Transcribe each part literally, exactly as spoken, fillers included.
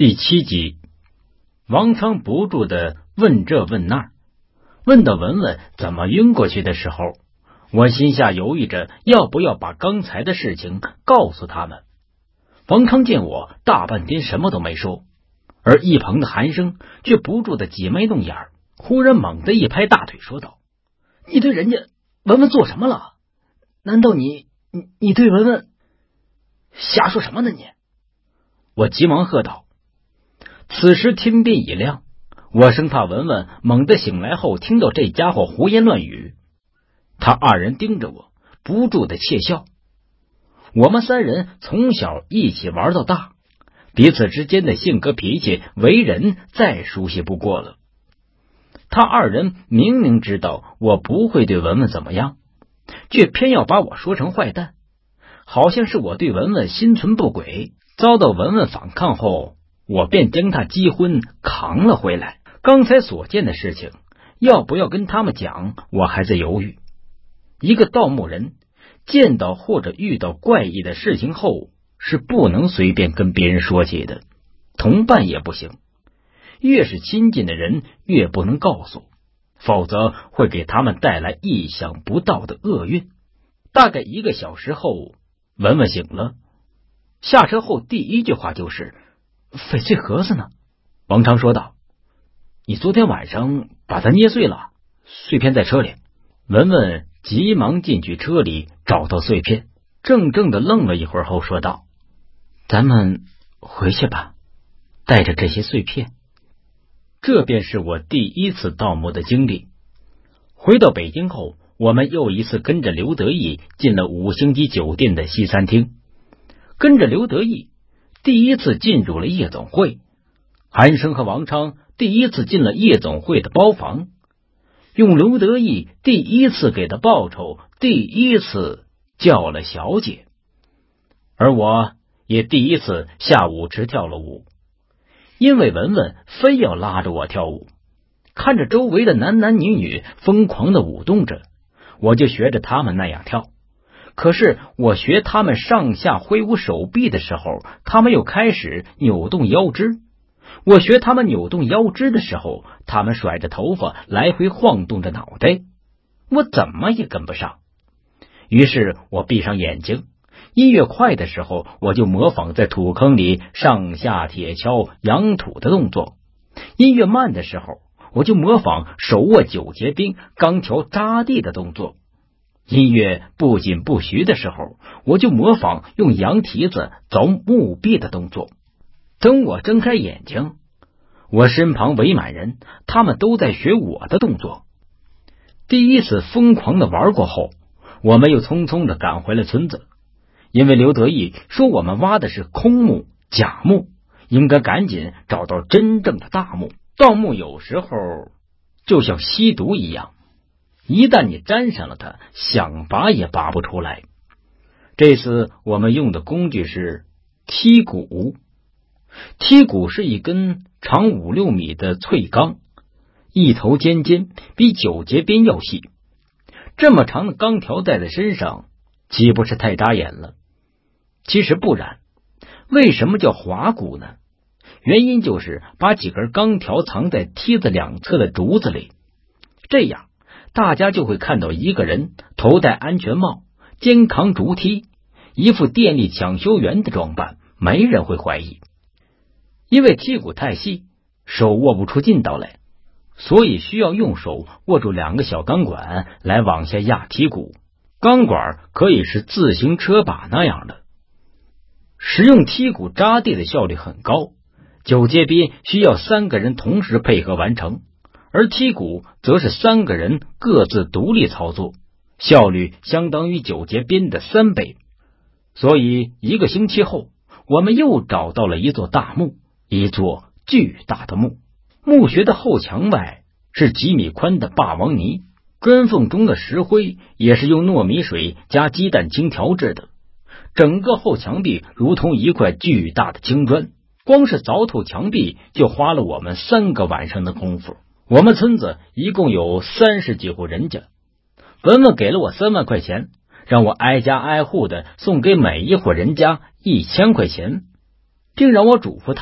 第七集，王昌不住的问这问那，问到文文怎么晕过去的时候，我心下犹豫着要不要把刚才的事情告诉他们。王昌见我大半天什么都没说，而一旁的韩生却不住的挤眉弄眼，忽然猛地一拍大腿说道：“你对人家文文做什么了？难道你你你对文文瞎说什么呢你？”我急忙喝道。此时天边已亮，我生怕文文猛地醒来后听到这家伙胡言乱语。他二人盯着我，不住的窃笑。我们三人从小一起玩到大，彼此之间的性格脾气为人再熟悉不过了。他二人明明知道我不会对文文怎么样，却偏要把我说成坏蛋，好像是我对文文心存不轨，遭到文文反抗后，我便将他击昏扛了回来。刚才所见的事情要不要跟他们讲，我还在犹豫。一个盗墓人见到或者遇到怪异的事情后，是不能随便跟别人说起的，同伴也不行，越是亲近的人越不能告诉，否则会给他们带来意想不到的厄运。大概一个小时后，文文醒了，下车后第一句话就是：“翡翠盒子呢？”王昌说道：“你昨天晚上把它捏碎了，碎片在车里。”文文急忙进去车里找到碎片，怔怔的愣了一会儿后说道：“咱们回去吧，带着这些碎片。”这便是我第一次盗墓的经历。回到北京后，我们又一次跟着刘德义进了五星级酒店的西餐厅，跟着刘德义第一次进入了夜总会，韩生和王昌第一次进了夜总会的包房，用刘德义第一次给的报酬第一次叫了小姐，而我也第一次下舞池跳了舞。因为文文非要拉着我跳舞，看着周围的男男女女疯狂的舞动着，我就学着他们那样跳。可是我学他们上下挥舞手臂的时候，他们又开始扭动腰肢；我学他们扭动腰肢的时候，他们甩着头发来回晃动着脑袋，我怎么也跟不上。于是我闭上眼睛，音乐快的时候，我就模仿在土坑里上下铁锹扬土的动作；音乐慢的时候，我就模仿手握九节鞭钢条扎地的动作；音乐不紧不徐的时候，我就模仿用羊蹄子凿墓壁的动作。等我睁开眼睛，我身旁围满人，他们都在学我的动作。第一次疯狂的玩过后，我们又匆匆的赶回了村子，因为刘德义说我们挖的是空墓假墓，应该赶紧找到真正的大墓。盗墓有时候就像吸毒一样，一旦你沾上了它，想拔也拔不出来。这次我们用的工具是剔骨。剔骨是一根长五六米的脆钢，一头尖尖，比九节鞭要细。这么长的钢条戴在身上，岂不是太扎眼了？其实不然。为什么叫划骨呢？原因就是把几根钢条藏在梯子两侧的竹子里，这样大家就会看到一个人头戴安全帽，肩扛竹梯，一副电力抢修员的装扮，没人会怀疑。因为剔骨太细，手握不出劲道来，所以需要用手握住两个小钢管来往下压剔骨。钢管可以是自行车把那样的。使用剔骨扎地的效率很高，九节鞭需要三个人同时配合完成，而剔骨则是三个人各自独立操作，效率相当于九节鞭的三倍。所以一个星期后，我们又找到了一座大墓，一座巨大的墓。墓穴的后墙外是几米宽的霸王泥，砖缝中的石灰也是用糯米水加鸡蛋清调制的，整个后墙壁如同一块巨大的青砖，光是凿透墙壁就花了我们三个晚上的功夫。我们村子一共有三十几户人家，文文给了我三万块钱，让我挨家挨户的送给每一户人家一千块钱，并让我嘱咐他们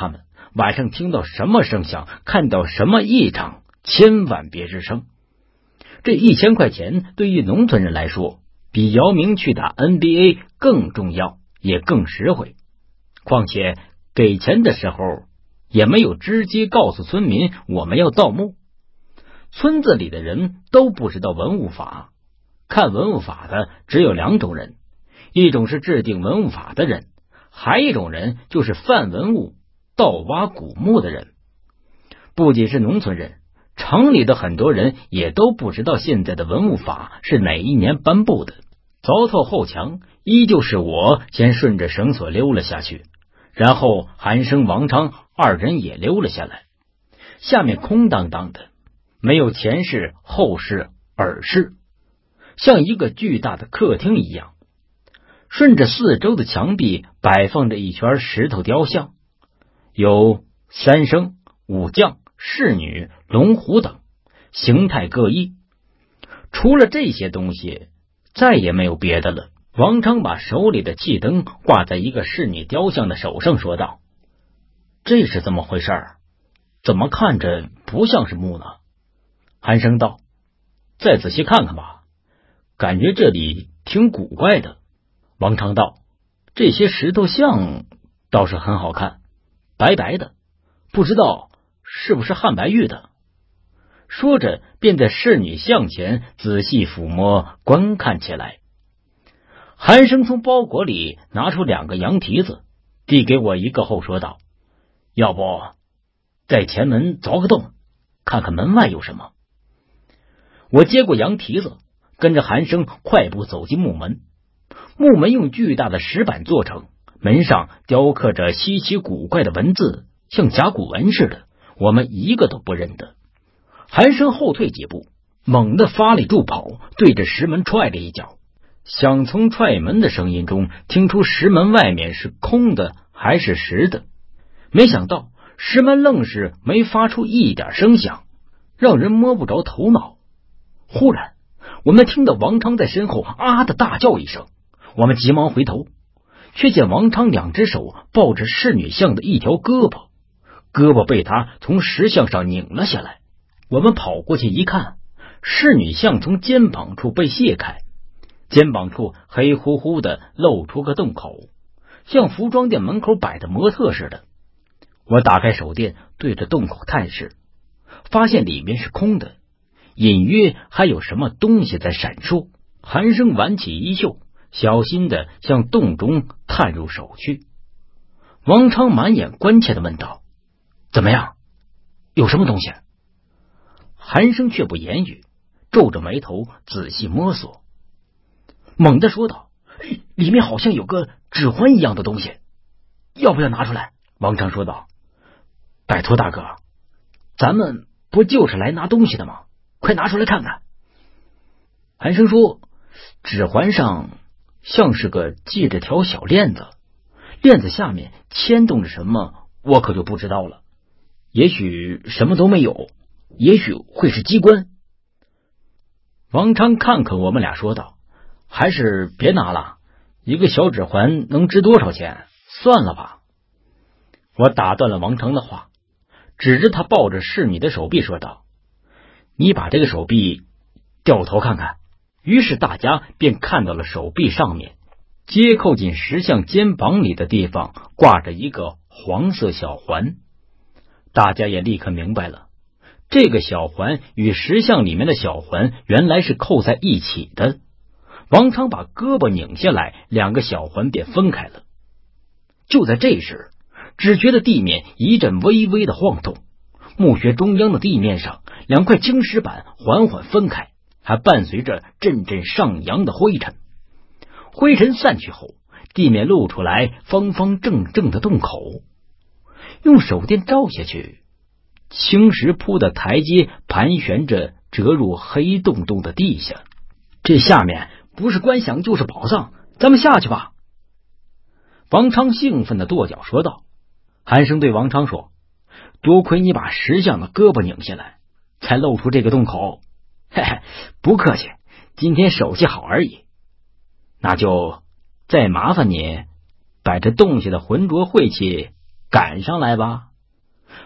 晚上听到什么声响，看到什么异常，千万别吱声。这一千块钱对于农村人来说，比姚明去打 N B A 更重要，也更实惠。况且给钱的时候也没有直接告诉村民我们要盗墓。村子里的人都不知道文物法，看文物法的只有两种人，一种是制定文物法的人，还一种人就是贩文物、盗挖古墓的人。不仅是农村人，城里的很多人也都不知道现在的文物法是哪一年颁布的。凿透后墙，依旧是我先顺着绳索溜了下去，然后韩生、王昌二人也溜了下来。下面空荡荡的，没有前室、后室、耳室，像一个巨大的客厅一样。顺着四周的墙壁摆放着一圈石头雕像，有三生、武将、侍女、龙虎等，形态各异。除了这些东西，再也没有别的了。王昌把手里的气灯挂在一个侍女雕像的手上，说道：“这是怎么回事？怎么看着不像是墓呢？”韩生道：“再仔细看看吧，感觉这里挺古怪的。”王昌道：“这些石头像倒是很好看，白白的，不知道是不是汉白玉的。”说着便在侍女像前仔细抚摸观看起来。韩生从包裹里拿出两个羊蹄子，递给我一个后说道：“要不在前门凿个洞，看看门外有什么。”我接过羊蹄子，跟着韩生快步走进木门。木门用巨大的石板做成，门上雕刻着稀奇古怪的文字，像甲骨文似的，我们一个都不认得。韩生后退几步，猛地发力助跑，对着石门踹了一脚，想从踹门的声音中听出石门外面是空的还是实的。没想到石门愣是没发出一点声响，让人摸不着头脑。忽然我们听到王昌在身后啊的大叫一声，我们急忙回头，却见王昌两只手抱着侍女像的一条胳膊，胳膊被他从石像上拧了下来。我们跑过去一看，侍女像从肩膀处被卸开，肩膀处黑乎乎的露出个洞口，像服装店门口摆的模特似的。我打开手电对着洞口探视，发现里面是空的，隐约还有什么东西在闪烁。韩生挽起衣袖，小心的向洞中探入手去。王昌满眼关切的问道：“怎么样？有什么东西？”韩生却不言语，皱着眉头仔细摸索，猛地说道：“里面好像有个指环一样的东西，要不要拿出来？”王昌说道：“拜托大哥，咱们不就是来拿东西的吗？快拿出来看看。”韩生说：“指环上像是个系着条小链子，链子下面牵动着什么，我可就不知道了。也许什么都没有，也许会是机关。”王昌看看我们俩说道：“还是别拿了，一个小指环能值多少钱？算了吧。”我打断了王昌的话，指着他抱着侍女的手臂说道：“你把这个手臂掉头看看。”于是大家便看到了手臂上面接扣进石像肩膀里的地方挂着一个黄色小环。大家也立刻明白了，这个小环与石像里面的小环原来是扣在一起的。王昌把胳膊拧下来，两个小环便分开了。就在这时，只觉得地面一阵微微的晃动，墓穴中央的地面上两块青石板缓缓分开，还伴随着阵阵上扬的灰尘。灰尘散去后，地面露出来方方正正的洞口。用手电照下去，青石铺的台阶盘旋着折入黑洞洞的地下。这下面不是官饷就是宝藏，咱们下去吧。王昌兴奋的跺脚说道。韩生对王昌说：“多亏你把石像的胳膊拧下来，才露出这个洞口。嘿嘿，不客气，今天手气好而已。那就再麻烦你把这洞下的浑浊晦气赶上来吧。”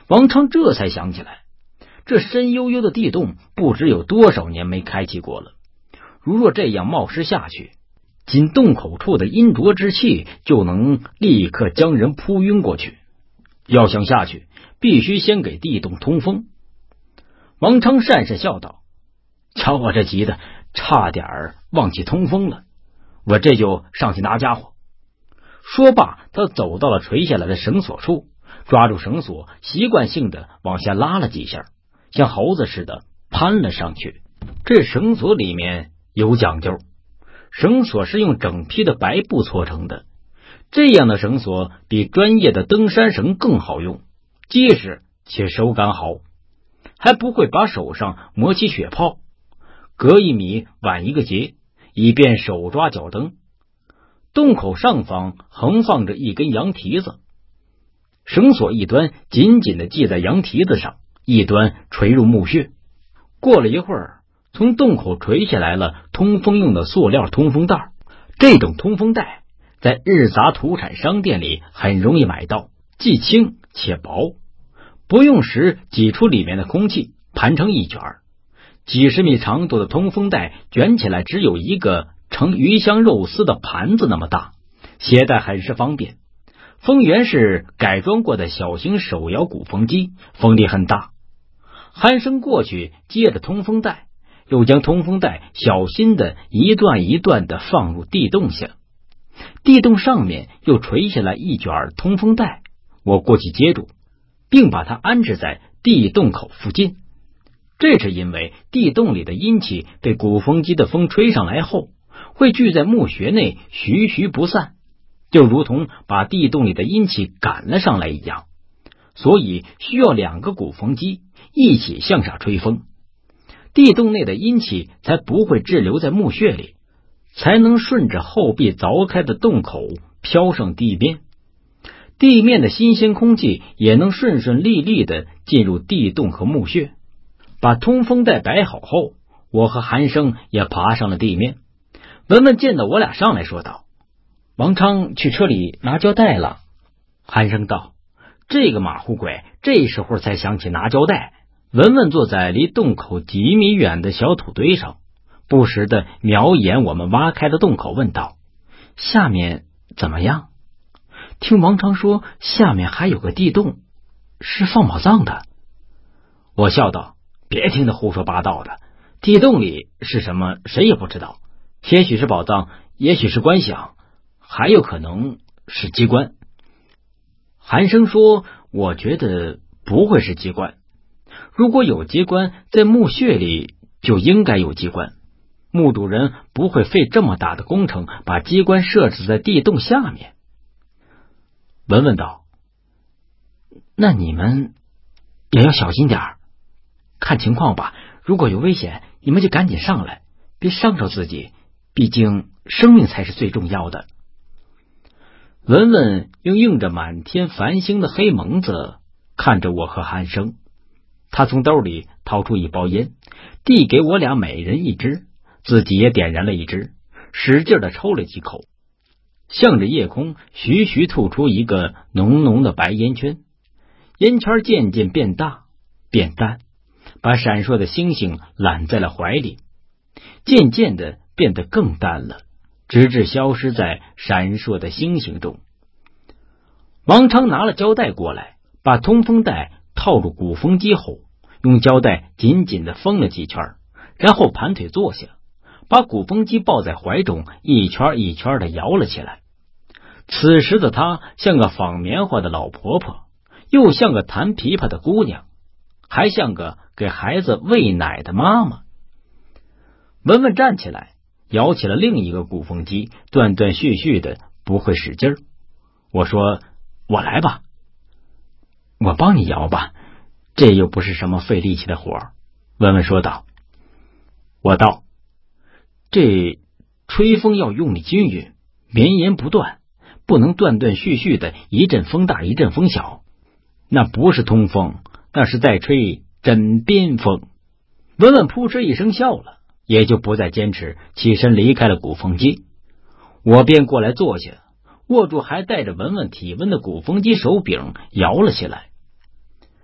王昌这才想起来，这深幽幽的地洞不知有多少年没开启过了。如若这样冒失下去，仅洞口处的阴浊之气就能立刻将人扑晕过去。要想下去，必须先给地洞通风。王昌讪讪笑道：瞧我这急的，差点忘记通风了，我这就上去拿家伙。说罢，他走到了垂下来的绳索处，抓住绳索，习惯性的往下拉了几下，像猴子似的攀了上去。这绳索里面有讲究，绳索是用整批的白布搓成的，这样的绳索比专业的登山绳更好用，结实且手感好，还不会把手上磨起血泡。隔一米挽一个结，以便手抓脚蹬。洞口上方横放着一根羊蹄子，绳索一端紧紧地系在羊蹄子上，一端垂入墓穴。过了一会儿，从洞口垂下来了通风用的塑料通风带。这种通风带在日杂土产商店里很容易买到，既轻且薄，不用时挤出里面的空气，盘成一卷。几十米长度的通风带卷起来只有一个盛鱼香肉丝的盘子那么大，携带很是方便。风源是改装过的小型手摇鼓风机，风力很大。韩生过去接着通风带，又将通风带小心的一段一段的放入地洞下。地洞上面又垂下来一卷通风带，我过去接住，并把它安置在地洞口附近。这是因为地洞里的阴气被鼓风机的风吹上来后，会聚在墓穴内徐徐不散，就如同把地洞里的阴气赶了上来一样，所以需要两个鼓风机一起向下吹风，地洞内的阴气才不会滞留在墓穴里，才能顺着后壁凿开的洞口飘上地面，地面的新鲜空气也能顺顺利利的进入地洞和墓穴。把通风带摆好后，我和韩生也爬上了地面。文文见到我俩上来说道：王昌去车里拿胶带了。韩生道：这个马虎鬼这时候才想起拿胶带。文文坐在离洞口几米远的小土堆上，不时的瞄一眼我们挖开的洞口，问道：下面怎么样？听王昌说下面还有个地洞，是放宝藏的。我笑道：别听他胡说八道的，地洞里是什么谁也不知道，也许是宝藏，也许是官饷，还有可能是机关。韩生说：我觉得不会是机关，如果有机关，在墓穴里就应该有机关，墓主人不会费这么大的工程把机关设置在地洞下面。文文道：那你们也要小心点儿，看情况吧，如果有危险，你们就赶紧上来，别伤着自己，毕竟生命才是最重要的。文文用映着满天繁星的黑蒙子看着我和韩生，他从兜里掏出一包烟，递给我俩每人一支，自己也点燃了一支，使劲的抽了几口，向着夜空徐徐吐出一个浓浓的白烟圈，烟圈渐渐变大变淡，把闪烁的星星揽在了怀里，渐渐的变得更淡了，直至消失在闪烁的星星中。王昌拿了胶带过来，把通风带套入鼓风机后，用胶带紧紧的封了几圈，然后盘腿坐下，把鼓风机抱在怀中，一圈一圈的摇了起来。此时的她像个纺棉花的老婆婆，又像个弹琵琶的姑娘，还像个给孩子喂奶的妈妈。文文站起来，摇起了另一个鼓风机，断断续续的，不会使劲儿。我说：我来吧。我帮你摇吧，这又不是什么费力气的活儿。文文说道。我道：这吹风要用力均匀，绵延不断，不能断断续续的一阵风大一阵风小，那不是通风，那是在吹枕边风。文文扑哧一声笑了，也就不再坚持，起身离开了鼓风机。我便过来坐下，握住还带着文文体温的鼓风机手柄，摇了起来。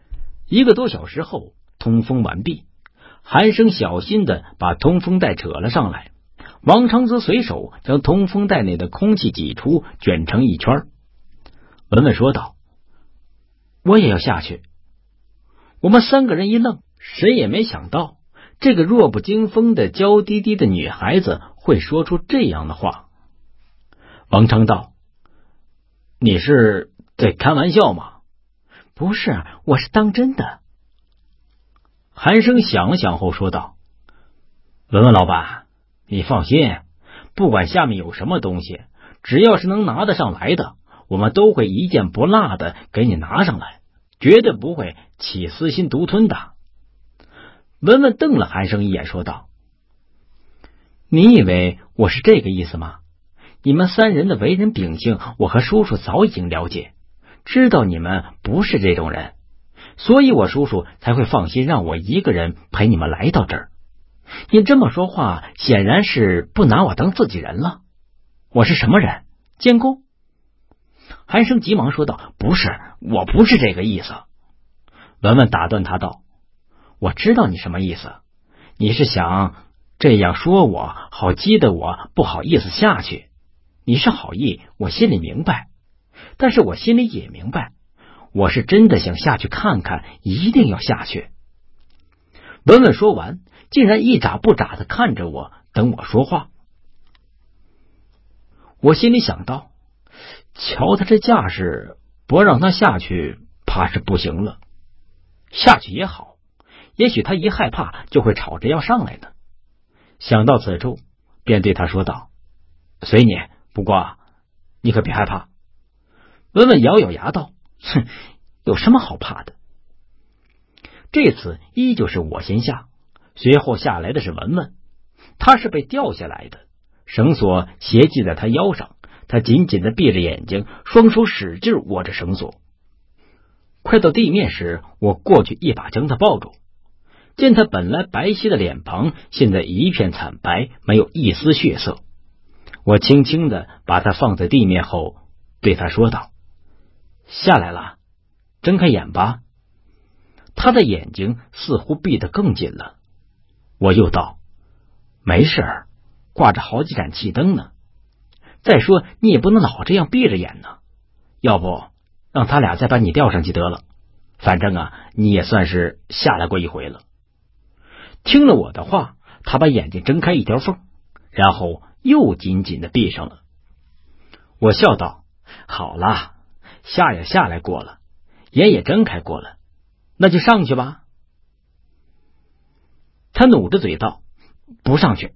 一个多小时后，通风完毕，韩生小心的把通风带扯了上来，王长则随手将通风带内的空气挤出，卷成一圈。文文说道：我也要下去。我们三个人一愣，谁也没想到这个弱不禁风的娇滴滴的女孩子会说出这样的话。王长道：你是在开玩笑吗？不是，我是当真的。韩生想了想后说道：文文老板，你放心，不管下面有什么东西，只要是能拿得上来的，我们都会一件不落的给你拿上来，绝对不会起私心独吞的。文文瞪了韩生一眼说道：你以为我是这个意思吗？你们三人的为人秉性我和叔叔早已经了解，知道你们不是这种人，所以我叔叔才会放心让我一个人陪你们来到这儿。你这么说话显然是不拿我当自己人了。我是什么人？监工？韩生急忙说道：不是，我不是这个意思。文文打断他道：我知道你什么意思，你是想这样说我，好激得我不好意思下去。你是好意，我心里明白，但是我心里也明白，我是真的想下去看看，一定要下去。文文说完，竟然一眨不眨的看着我，等我说话。我心里想到，瞧他这架势，不让他下去怕是不行了。下去也好，也许他一害怕就会吵着要上来的。想到此处，便对他说道：随你，不过你可别害怕。文文咬咬牙道：哼，有什么好怕的？这次依旧是我先下，随后下来的是文文。他是被吊下来的，绳索斜系在他腰上，他紧紧的闭着眼睛，双手使劲握着绳索。快到地面时，我过去一把将他抱住，见他本来白皙的脸庞现在一片惨白，没有一丝血色。我轻轻的把他放在地面后，对他说道：下来了，睁开眼吧。他的眼睛似乎闭得更紧了。我又道：没事儿，挂着好几盏气灯呢。再说你也不能老这样闭着眼呢，要不让他俩再把你吊上去得了，反正啊，你也算是下来过一回了。听了我的话，他把眼睛睁开一条缝，然后又紧紧的闭上了。我笑道：好啦，下也下来过了，眼也睁开过了，那就上去吧。他努着嘴道：不上去。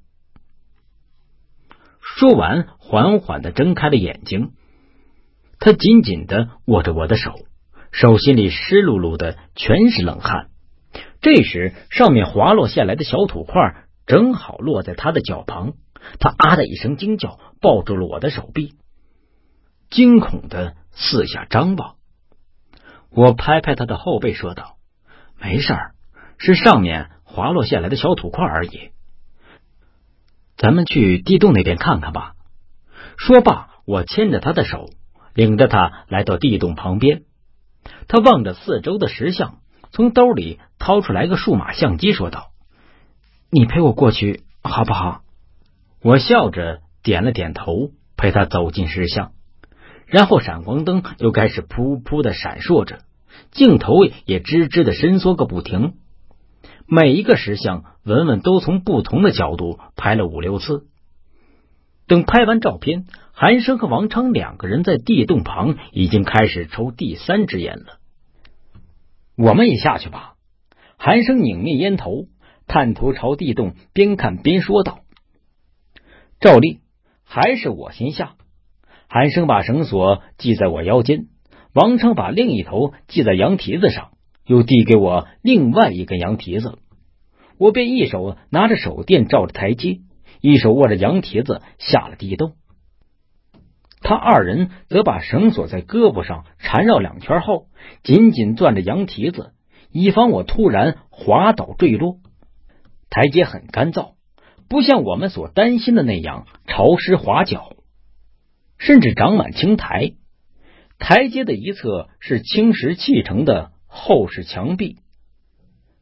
说完，缓缓的睁开了眼睛。他紧紧的握着我的手，手心里湿漉漉的，全是冷汗。这时，上面滑落下来的小土块正好落在他的脚旁，他啊的一声惊叫，抱住了我的手臂，惊恐的四下张望。我拍拍他的后背说道：没事儿，是上面滑落下来的小土块而已，咱们去地洞那边看看吧。说罢，我牵着他的手，领着他来到地洞旁边。他望着四周的石像，从兜里掏出来个数码相机说道：你陪我过去好不好？我笑着点了点头，陪他走进石像。然后闪光灯又开始噗噗的闪烁着，镜头也吱吱的伸缩个不停。每一个石像文文都从不同的角度拍了五六次。等拍完照片，韩生和王昌两个人在地洞旁已经开始抽第三支烟了。我们也下去吧。韩生拧灭烟头，探头朝地洞边看边说道。照例还是我先下。韩生把绳索系在我腰间，王昌把另一头系在羊蹄子上，又递给我另外一根羊蹄子。我便一手拿着手电照着台阶，一手握着羊蹄子下了地洞。他二人则把绳索在胳膊上缠绕两圈后，紧紧攥着羊蹄子，以防我突然滑倒坠落。台阶很干燥，不像我们所担心的那样潮湿滑脚，甚至长满青苔。台阶的一侧是青石砌成的厚实墙壁，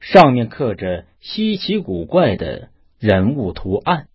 上面刻着稀奇古怪的人物图案。